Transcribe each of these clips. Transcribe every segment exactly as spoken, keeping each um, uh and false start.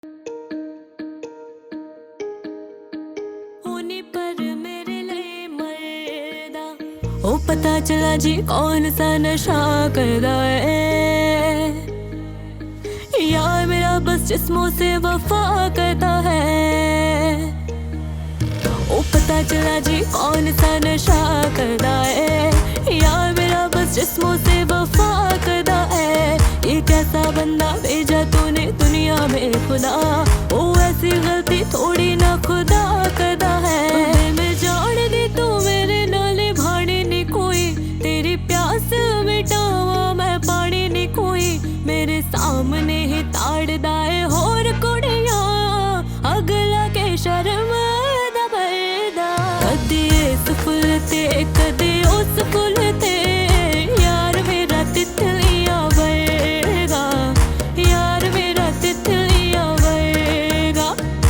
होने पर मेरे लिए मरदा ओ पता चला जी कौन सा नशा करदा है। यार मेरा बस जिस्मों से वफा करता है। ओ पता चला जी कौन सा नशा करदा है। यार मेरा बस जिस्मों से वफा करदा है। ये कैसा बंदा भेजा तूने दुनिया में खुदा। ओ ऐसी गलती थोड़ी ना खुदा करदा है। बंदे में जान दी तू मेरे नाले भाड़े नी कोई। तेरी प्यास मिटावा मैं पानी नी कोई। मेरे सामने ही ताड़दा है होर कुड़ियां। अगला के शर्म दा बरदा। कदे इस फुल ते कदे उस फुल ते। यार मेरा तितलियां वर्गा। यार मेरा तितलियां वर्गा।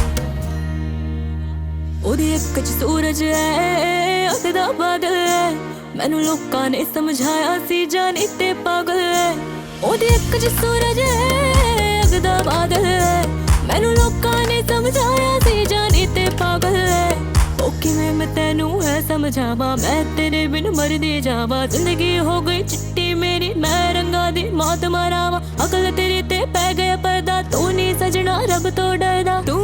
ओदी अख च सूरज है अगदा बादल है। मैनू लोकां ने समझाया सी जानी ते पागल है। ओदी अख च सूरज है अगदा बादल है। मैनू लोकां ने समझाया सी जानी ते पागल है। ओ किवें मैं तैनू है समझावा मैं तेरे बिन मरदी जावा। जिंदगी हो गई चिट्टी मेरी मैं रंगा दी मौत मरावा। अकल तेरी ते पै गया पर्दा तू नहीं सजना रब तो डरदा। तू